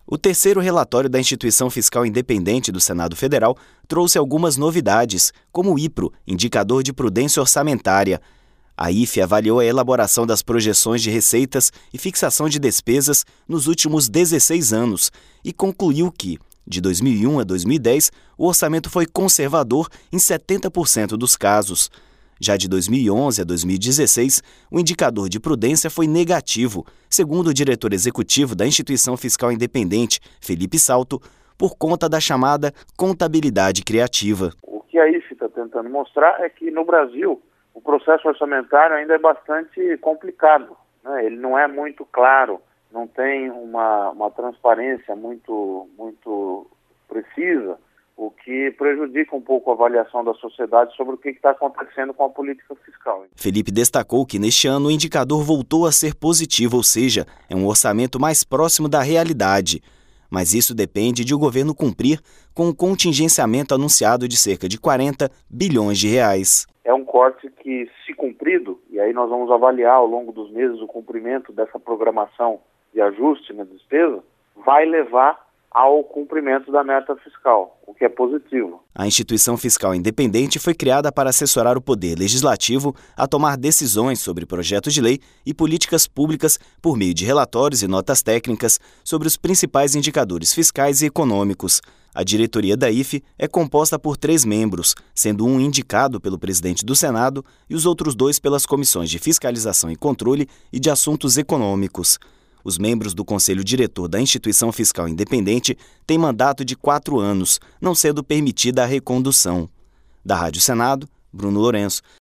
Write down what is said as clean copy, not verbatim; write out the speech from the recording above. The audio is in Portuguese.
O terceiro relatório da Instituição Fiscal Independente do Senado Federal trouxe algumas novidades, como o IPRO, Indicador de Prudência Orçamentária. A IFE avaliou a elaboração das projeções de receitas e fixação de despesas nos últimos 16 anos e concluiu que, de 2001 a 2010, o orçamento foi conservador em 70% dos casos. Já de 2011 a 2016, o indicador de prudência foi negativo, segundo o diretor executivo da Instituição Fiscal Independente, Felipe Salto, por conta da chamada contabilidade criativa. O que a IFE está tentando mostrar é que no Brasil o processo orçamentário ainda é bastante complicado, né? Ele não é muito claro, não tem uma transparência muito precisa, o que prejudica um pouco a avaliação da sociedade sobre o que está acontecendo com a política fiscal. Felipe destacou que neste ano o indicador voltou a ser positivo, ou seja, é um orçamento mais próximo da realidade. Mas isso depende de o governo cumprir com o contingenciamento anunciado de cerca de 40 bilhões de reais. É um corte que, se cumprido, e aí nós vamos avaliar ao longo dos meses o cumprimento dessa programação de ajuste na despesa, vai levar ao cumprimento da meta fiscal, o que é positivo. A Instituição Fiscal Independente foi criada para assessorar o Poder Legislativo a tomar decisões sobre projetos de lei e políticas públicas por meio de relatórios e notas técnicas sobre os principais indicadores fiscais e econômicos. A diretoria da IFE é composta por 3 membros, sendo um indicado pelo presidente do Senado e os outros 2 pelas comissões de Fiscalização e Controle e de Assuntos Econômicos. Os membros do Conselho Diretor da Instituição Fiscal Independente têm mandato de 4 anos, não sendo permitida a recondução. Da Rádio Senado, Bruno Lourenço.